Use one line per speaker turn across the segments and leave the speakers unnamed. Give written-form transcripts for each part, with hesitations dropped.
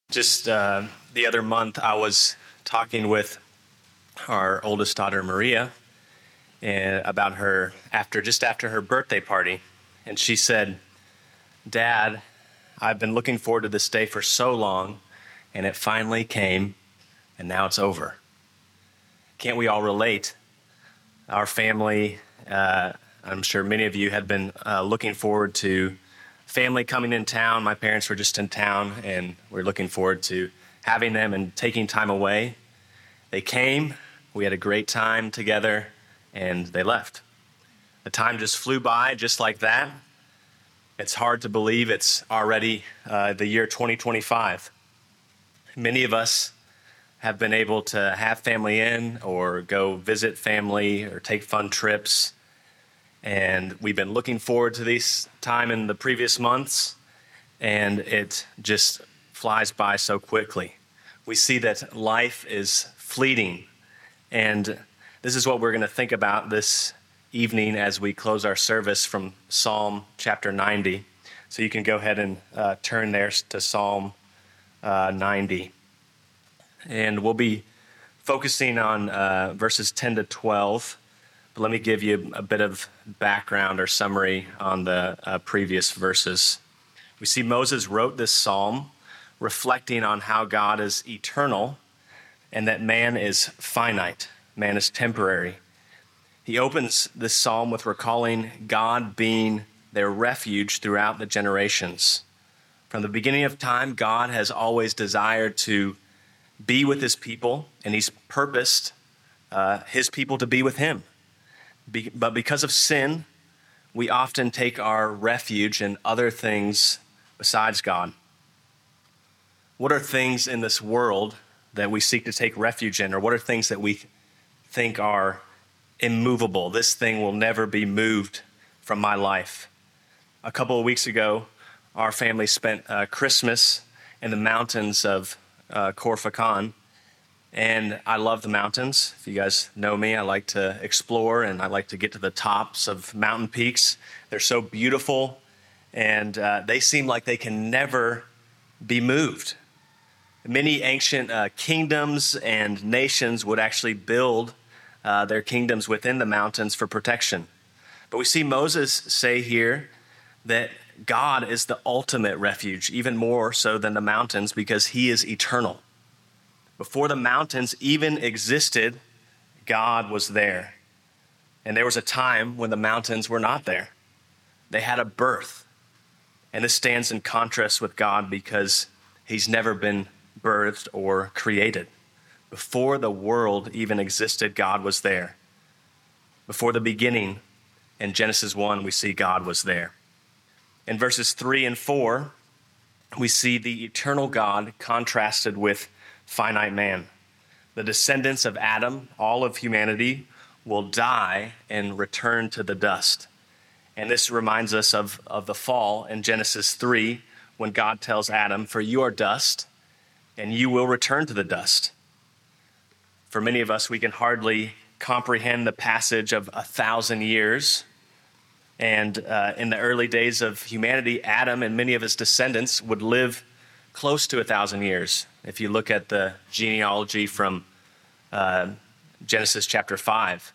Just the other month, I was talking with our oldest daughter, Maria, and about her after her birthday party. And she said, "Dad, I've been looking forward to this day for so long, and it finally came, and now it's over." Can't we all relate? Our family, I'm sure many of you had been looking forward to family coming in town. My parents were just in town, and we're looking forward to having them and taking time away. They came, we had a great time together, and they left. The time just flew by just like that. It's hard to believe it's already the year 2025. Many of us have been able to have family in or go visit family or take fun trips. And we've been looking forward to this time in the previous months, and it just flies by so quickly. We see that life is fleeting, and this is what we're going to think about this evening as we close our service from Psalm chapter 90. So you can go ahead and turn there to Psalm 90. And we'll be focusing on verses 10 to 12. But let me give you a bit of background or summary on the previous verses. We see Moses wrote this psalm reflecting on how God is eternal and that man is finite, man is temporary. He opens this psalm with recalling God being their refuge throughout the generations. From the beginning of time, God has always desired to be with his people, and he's purposed his people to be with him. But because of sin, we often take our refuge in other things besides God. What are things in this world that we seek to take refuge in, or what are things that we think are immovable? This thing will never be moved from my life. A couple of weeks ago, our family spent Christmas in the mountains of Corfacon. And I love the mountains. If you guys know me, I like to explore and I like to get to the tops of mountain peaks. They're so beautiful, and they seem like they can never be moved. Many ancient kingdoms and nations would actually build their kingdoms within the mountains for protection. But we see Moses say here that God is the ultimate refuge, even more so than the mountains, because he is eternal. Before the mountains even existed, God was there. And there was a time when the mountains were not there. They had a birth. And this stands in contrast with God because he's never been birthed or created. Before the world even existed, God was there. Before the beginning, in Genesis 1, we see God was there. In verses 3 and 4, we see the eternal God contrasted with finite man. The descendants of Adam, all of humanity, will die and return to the dust. And this reminds us of the fall in Genesis 3, when God tells Adam, "For you are dust, and you will return to the dust." For many of us, we can hardly comprehend the passage of 1,000 years. And in the early days of humanity, Adam and many of his descendants would live close to 1,000 years. If you look at the genealogy from Genesis chapter 5.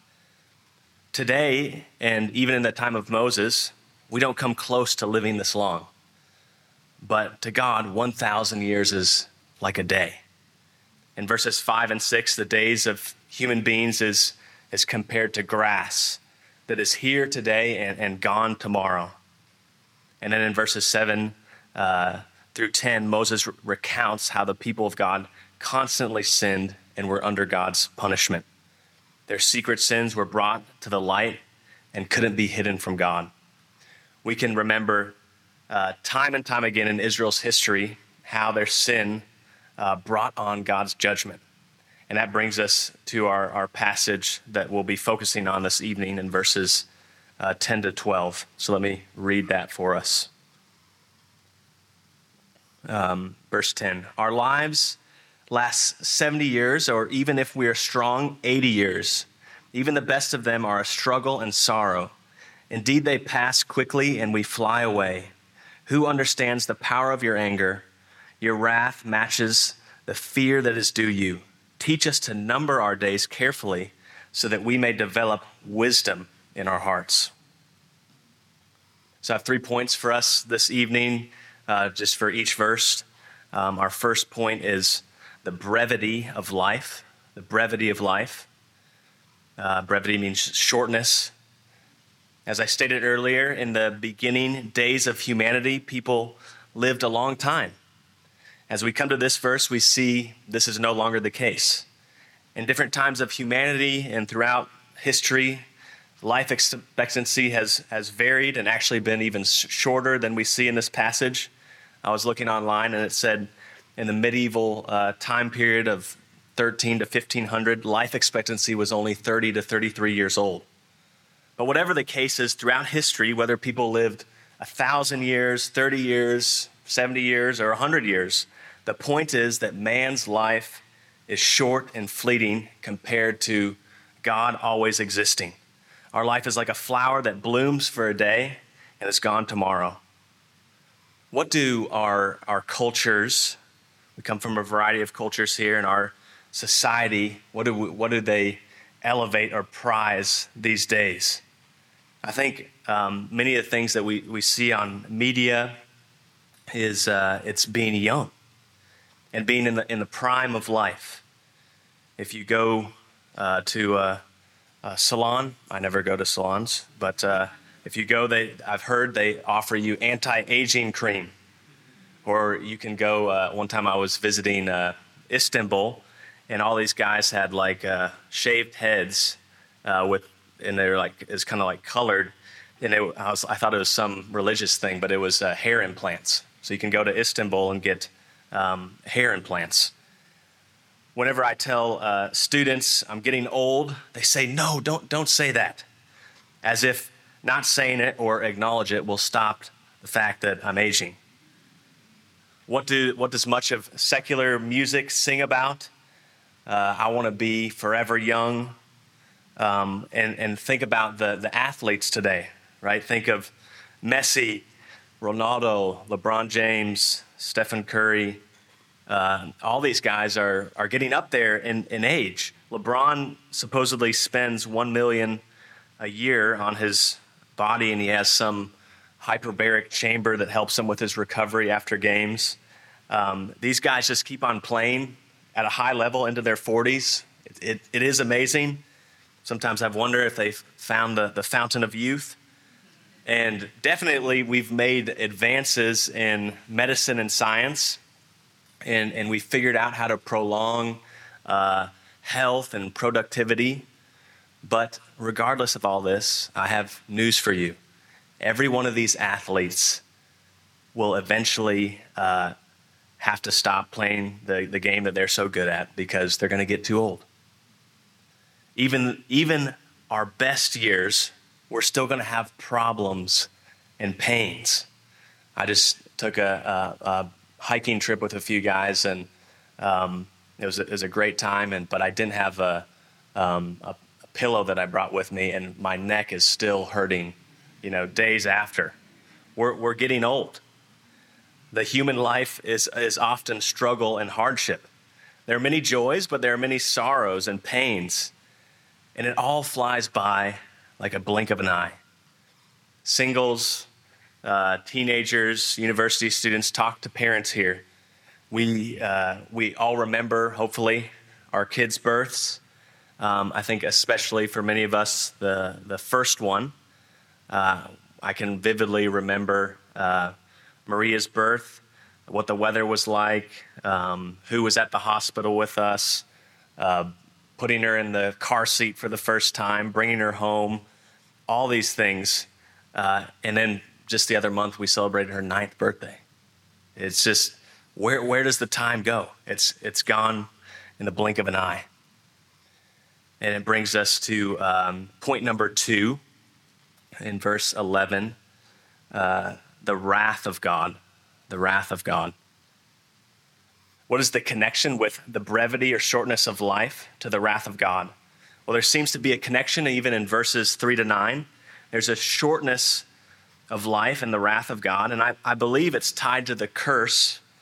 Today, and even in the time of Moses, we don't come close to living this long. But to God, 1,000 years is like a day. In verses 5 and 6, the days of human beings is compared to grass that is here today and gone tomorrow. And then in verses 7 through 10, Moses recounts how the people of God constantly sinned and were under God's punishment. Their secret sins were brought to the light and couldn't be hidden from God. We can remember time and time again in Israel's history how their sin brought on God's judgment. And that brings us to our passage that we'll be focusing on this evening in verses 10 to 12. So let me read that for us. Verse 10, "Our lives last 70 years, or even if we are strong, 80 years. Even the best of them are a struggle and sorrow. Indeed, they pass quickly and we fly away. Who understands the power of your anger? Your wrath matches the fear that is due you. Teach us to number our days carefully so that we may develop wisdom in our hearts. So I have 3 points for us this evening, just for each verse. Our first point is the brevity of life. The brevity of life. Brevity means shortness. As I stated earlier, in the beginning days of humanity, people lived a long time. As we come to this verse, we see this is no longer the case. In different times of humanity and throughout history, life expectancy has varied and actually been even shorter than we see in this passage. I was looking online and it said in the medieval time period of 13 to 1500, life expectancy was only 30 to 33 years old. But whatever the case is, throughout history, whether people lived 1,000 years, 30 years, 70 years, or 100 years, the point is that man's life is short and fleeting compared to God always existing. Our life is like a flower that blooms for a day and is gone tomorrow. What do our cultures, we come from a variety of cultures here in our society, what do they elevate or prize these days? I think many of the things that we see on media is it's being young and being in the prime of life. If you go to a salon, I never go to salons, but if you go, I've heard they offer you anti-aging cream. Or you can go, one time I was visiting Istanbul, and all these guys had like shaved heads and they're like, it's kind of like colored. And I thought it was some religious thing, but it was hair implants. So you can go to Istanbul and get hair implants. Whenever I tell students I'm getting old, they say, no, don't say that. As if not saying it or acknowledge it will stop the fact that I'm aging. What does much of secular music sing about? I want to be forever young. And think about the athletes today, right? Think of Messi, Ronaldo, LeBron James, Stephen Curry. All these guys are getting up there in age. LeBron supposedly spends $1 million a year on his body, and he has some hyperbaric chamber that helps him with his recovery after games. These guys just keep on playing at a high level into their 40s. It is amazing. Sometimes I've wondered if they've found the fountain of youth. And definitely we've made advances in medicine and science, and we figured out how to prolong health and productivity. But regardless of all this, I have news for you. Every one of these athletes will eventually have to stop playing the game that they're so good at because they're going to get too old. Even our best years, we're still going to have problems and pains. I just took a hiking trip with a few guys, and it was a great time. But I didn't have a pillow that I brought with me, and my neck is still hurting, days after. We're getting old. The human life is often struggle and hardship. There are many joys, but there are many sorrows and pains. And it all flies by like a blink of an eye. Singles, teenagers, university students, talk to parents here. We all remember, hopefully, our kids' births. I think especially for many of us, the first one. I can vividly remember Maria's birth, what the weather was like, who was at the hospital with us, putting her in the car seat for the first time, bringing her home, all these things. And then just the other month, we celebrated her 9th birthday. It's just, where does the time go? It's gone in the blink of an eye. And it brings us to point number 2 in verse 11, the wrath of God. The wrath of God. What is the connection with the brevity or shortness of life to the wrath of God? Well, there seems to be a connection even in verses 3 to 9. There's a shortness of life and the wrath of God, and I believe it's tied to the curse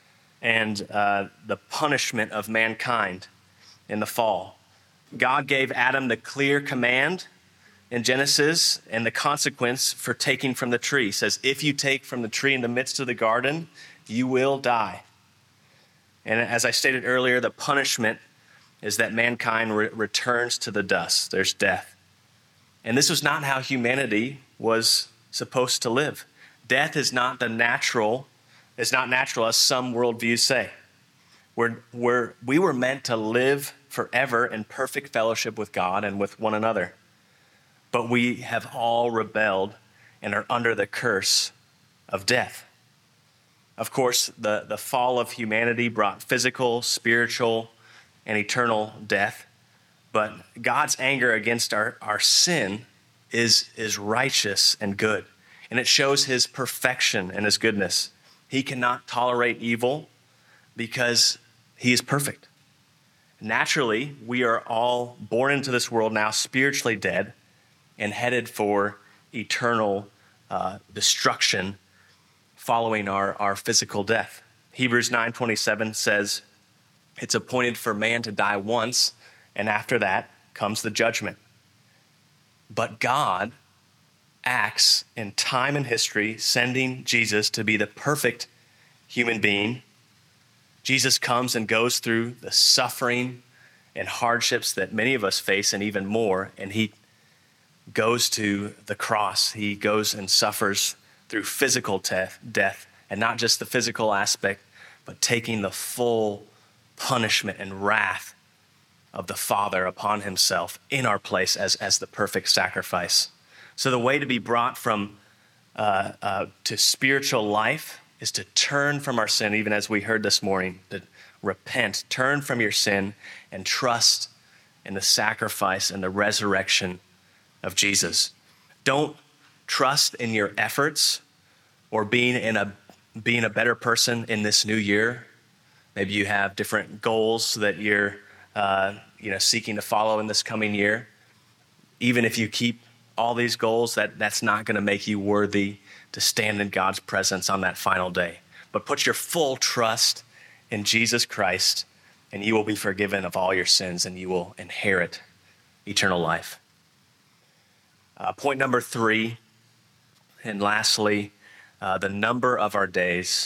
and the punishment of mankind in the fall. God gave Adam the clear command in Genesis and the consequence for taking from the tree. He says, if you take from the tree in the midst of the garden, you will die. And as I stated earlier, the punishment is that mankind returns to the dust. There's death. And this was not how humanity was supposed to live. Death is not natural as some worldviews say. We were meant to live forever in perfect fellowship with God and with one another. But we have all rebelled and are under the curse of death. Of course, the fall of humanity brought physical, spiritual, and eternal death. But God's anger against our sin is righteous and good. And it shows his perfection and his goodness. He cannot tolerate evil because he is perfect. Naturally, we are all born into this world now spiritually dead and headed for eternal destruction following our physical death. Hebrews 9:27 says, it's appointed for man to die once, and after that comes the judgment. But God acts in time and history, sending Jesus to be the perfect human being. Jesus comes and goes through the suffering and hardships that many of us face and even more, and he goes to the cross. He goes and suffers through physical death, and not just the physical aspect, but taking the full punishment and wrath of the Father upon himself in our place as the perfect sacrifice. So the way to be brought from to spiritual life is to turn from our sin, even as we heard this morning, to repent, turn from your sin, and trust in the sacrifice and the resurrection of Jesus. Don't trust in your efforts or being a better person in this new year. Maybe you have different goals that you're seeking to follow in this coming year. Even if you keep all these goals, that's not going to make you worthy to stand in God's presence on that final day. But put your full trust in Jesus Christ, and you will be forgiven of all your sins, and you will inherit eternal life. Point number 3, and lastly, the number of our days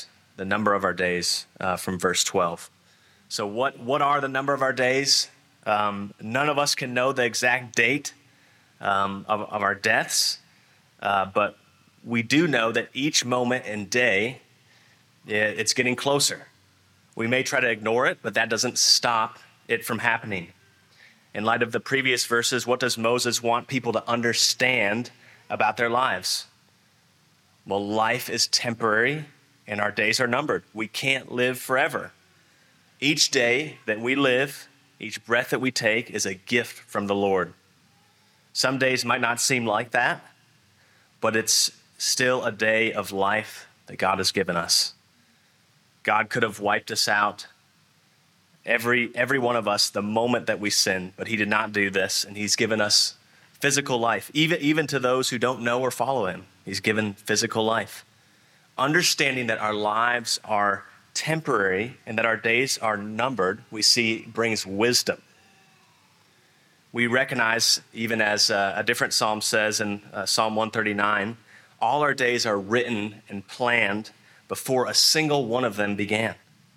from verse 12. So what are the number of our days? None of us can know the exact date of our deaths, but we do know that each moment and day, it's getting closer. We may try to ignore it, but that doesn't stop it from happening. In light of the previous verses, what does Moses want people to understand about their lives? Well, life is temporary and our days are numbered. We can't live forever. Each day that we live, each breath that we take is a gift from the Lord. Some days might not seem like that, but it's still a day of life that God has given us. God could have wiped us out, every one of us, the moment that we sin, but he did not do this, and he's given us physical life, even to those who don't know or follow him. He's given physical life. Understanding that our lives are temporary and that our days are numbered, we see brings wisdom. We recognize, even as a different psalm says in Psalm 139, all our days are written and planned before a single one of them began.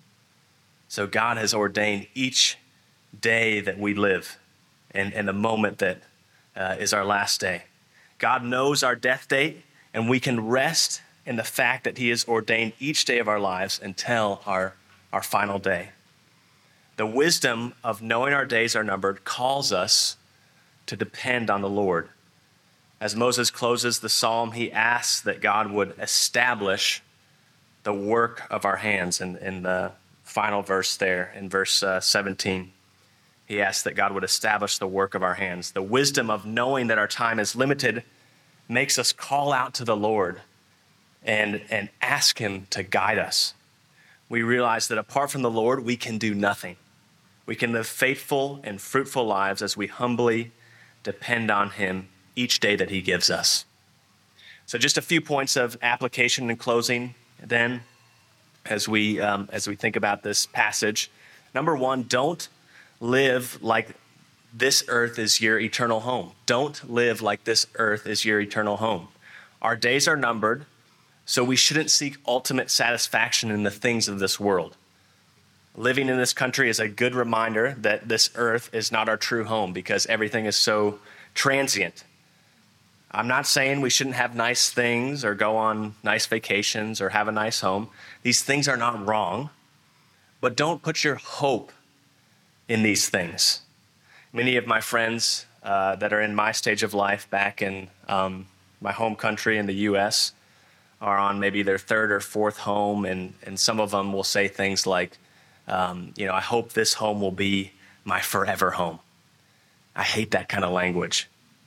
So God has ordained each day that we live and the moment that is our last day. God knows our death date, and we can rest in the fact that he has ordained each day of our lives until our final day. The wisdom of knowing our days are numbered calls us to depend on the Lord. As Moses closes the psalm, he asks that God would establish the work of our hands. In the final verse there, in verse 17, he asks that God would establish the work of our hands. The wisdom of knowing that our time is limited makes us call out to the Lord and ask him to guide us. We realize that apart from the Lord, we can do nothing. We can live faithful and fruitful lives as we humbly depend on him each day that he gives us. So just a few points of application in closing. Then, as we think about this passage. Number one, don't live like this earth is your eternal home. Don't live like this earth is your eternal home. Our days are numbered, so we shouldn't seek ultimate satisfaction in the things of this world. Living in this country is a good reminder that this earth is not our true home because everything is so transient. I'm not saying we shouldn't have nice things or go on nice vacations or have a nice home. These things are not wrong, but don't put your hope in these things. Many of my friends that are in my stage of life back in my home country in the U.S. are on maybe their third or fourth home, and some of them will say things like, I hope this home will be my forever home. I hate that kind of language.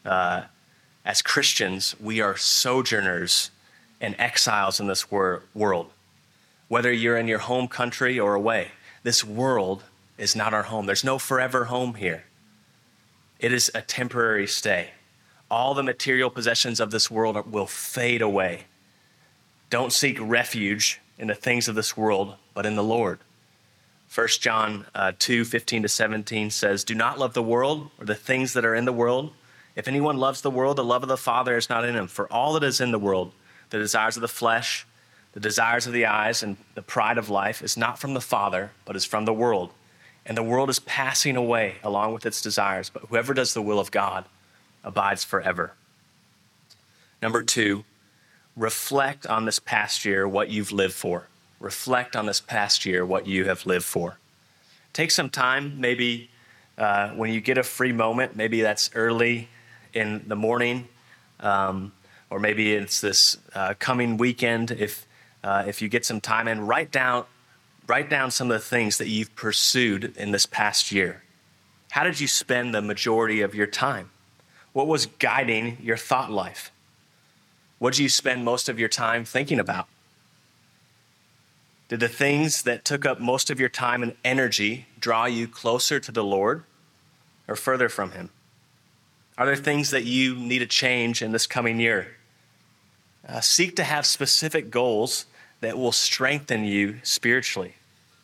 As Christians, we are sojourners and exiles in this world. Whether you're in your home country or away, this world is not our home. There's no forever home here. It is a temporary stay. All the material possessions of this world will fade away. Don't seek refuge in the things of this world, but in the Lord. 1 John 2:15-17 says, "Do not love the world or the things that are in the world. If anyone loves the world, the love of the Father is not in him. For all that is in the world, the desires of the flesh, the desires of the eyes, and the pride of life is not from the Father, but is from the world. And the world is passing away along with its desires, but whoever does the will of God abides forever." Number two, reflect on this past year what you've lived for. Reflect on this past year what you have lived for. Take some time, maybe when you get a free moment, maybe that's early in the morning, or maybe it's this coming weekend. If you get some time, and write down some of the things that you've pursued in this past year. How did you spend the majority of your time? What was guiding your thought life? What did you spend most of your time thinking about? Did the things that took up most of your time and energy draw you closer to the Lord or further from him? Are there things that you need to change in this coming year? Seek to have specific goals that will strengthen you spiritually.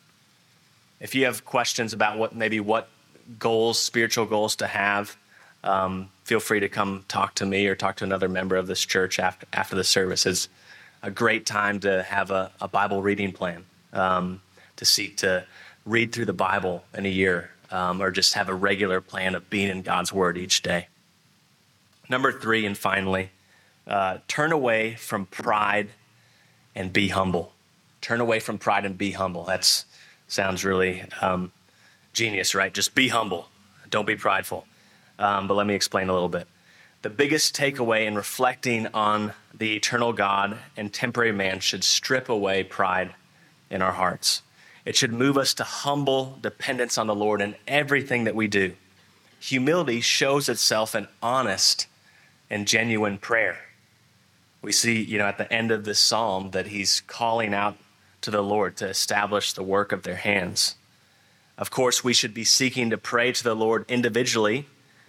If you have questions about what goals, spiritual goals to have, feel free to come talk to me or talk to another member of this church after the service. It's a great time to have a Bible reading plan, to seek to read through the Bible in a year, or just have a regular plan of being in God's Word each day. Number three, and finally, turn away from pride and be humble. Turn away from pride and be humble. That sounds really genius, right? Just be humble. Don't be prideful. But let me explain a little bit. The biggest takeaway in reflecting on the eternal God and temporary man should strip away pride in our hearts. It should move us to humble dependence on the Lord in everything that we do. Humility shows itself in honest and genuine prayer. We see, at the end of this psalm that he's calling out to the Lord to establish the work of their hands. Of course, we should be seeking to pray to the Lord individually,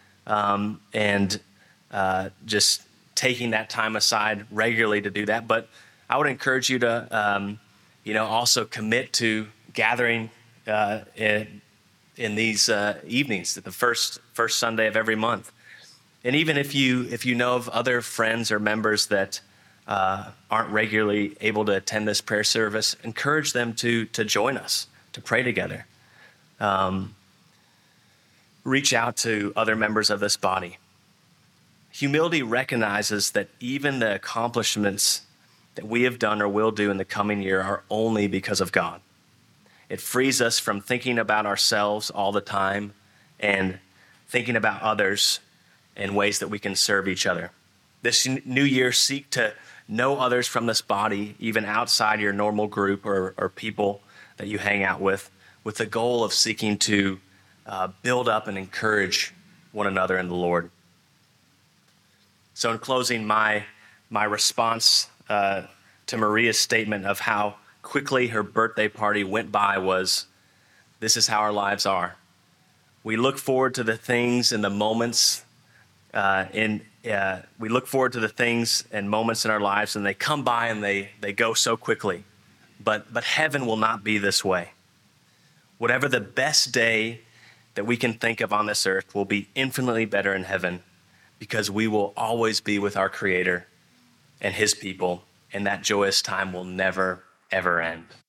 and just taking that time aside regularly to do that. But I would encourage you to, also commit to gathering in these evenings, at the first Sunday of every month. And even if you know of other friends or members that aren't regularly able to attend this prayer service, encourage them to join us, to pray together. Reach out to other members of this body. Humility recognizes that even the accomplishments that we have done or will do in the coming year are only because of God. It frees us from thinking about ourselves all the time and thinking about others in ways that we can serve each other. This new year, seek to know others from this body, even outside your normal group or people that you hang out with the goal of seeking to build up and encourage one another in the Lord. So in closing, my response to Maria's statement of how quickly her birthday party went by was, this is how our lives are. We look forward to the things and the moments we look forward to the things and moments in our lives, and they come by and they go so quickly. but heaven will not be this way. Whatever the best day that we can think of on this earth will be infinitely better in heaven, because we will always be with our Creator and his people, and that joyous time will never, ever end.